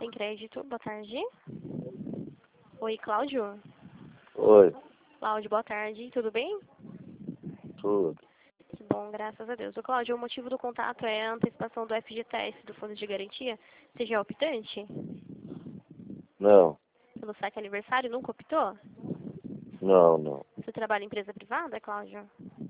Sem Crédito, boa tarde. Oi, Cláudio. Oi, Cláudio, boa tarde, tudo bem? tudo. Que bom, graças a Deus. O Cláudio, o motivo do contato é a antecipação do FGTS, do Fundo de Garantia. Você já é optante? Não, Pelo saque aniversário, nunca optou? não. Você trabalha em empresa privada, Cláudio?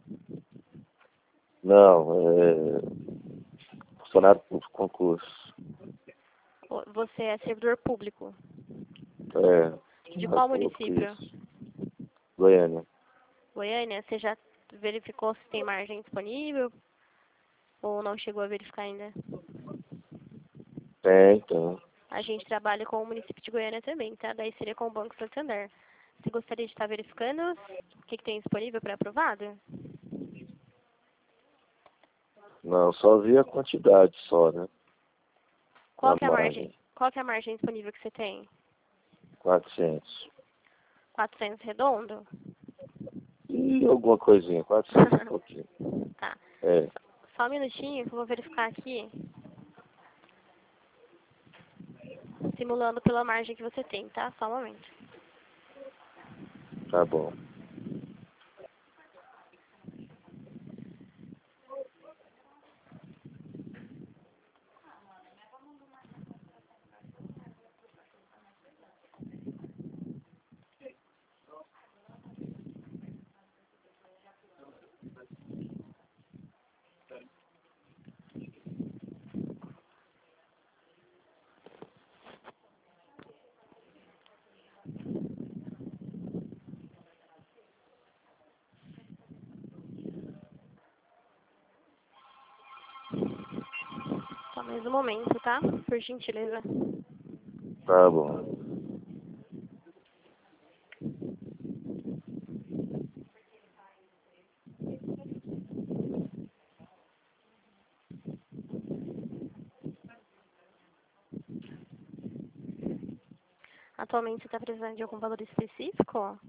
Não, é funcionário público concurso. Você é servidor público? É, De funcionário qual público, município? isso. Goiânia. Goiânia? Você já verificou se tem margem disponível? Ou não chegou a verificar ainda? Tem. A gente trabalha com o município de Goiânia também, tá? Daí seria com o Banco Santander. Você gostaria de estar verificando o que tem disponível para aprovado? Não, só vi a quantidade só, né? Qual Na que é a margem? margem. Qual que é a margem disponível que você tem? 400. 400 redondo? E alguma coisinha, 400 e pouquinho. Tá. É, Só um minutinho que eu vou verificar aqui, simulando pela margem que você tem, tá? Só um momento. tá bom. Só mais um momento, tá? Por gentileza. Tá bom. Atualmente você está precisando de algum valor específico?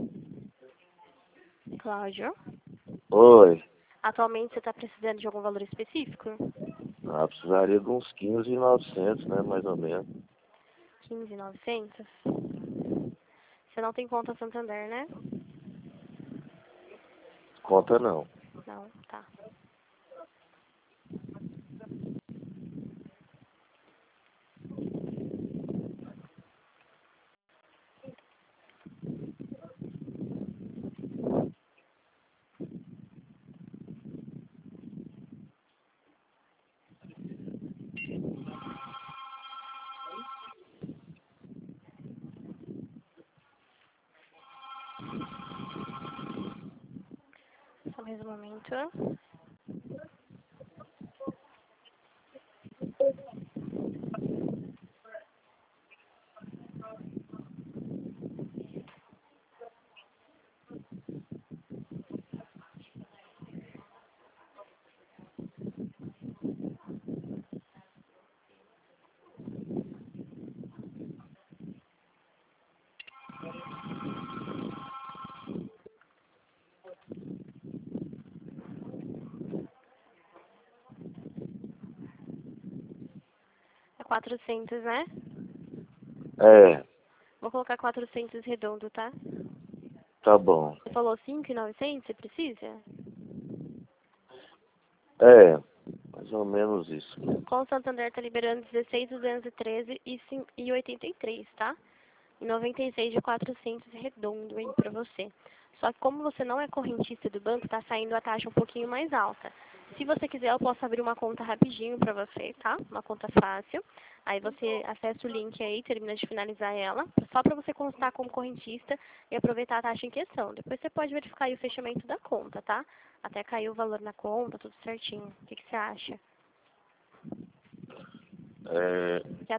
Cláudio? Oi. Atualmente você está precisando de algum valor específico? Ah, precisaria de uns 15.900, né? Mais ou menos. 15.900? Você não tem conta Santander, né? Conta não. Não, tá. Só mais um momento. É 400, né? É, Vou colocar 400 redondo, tá? tá bom. Você falou 5.900, você precisa? É, mais ou menos isso. Com o Santander tá liberando 16.213 e 83, tá? E 96 de 400 redondo aí pra você. Só que como você não é correntista do banco, tá saindo a taxa um pouquinho mais alta. Se você quiser, eu posso abrir uma conta rapidinho pra você, tá? Uma conta fácil. Aí você acessa o link aí, termina de finalizar ela, só pra você constar como correntista e aproveitar a taxa em questão. Depois você pode verificar aí o fechamento da conta, tá? Até cair o valor na conta, tudo certinho. O que você acha? É, Que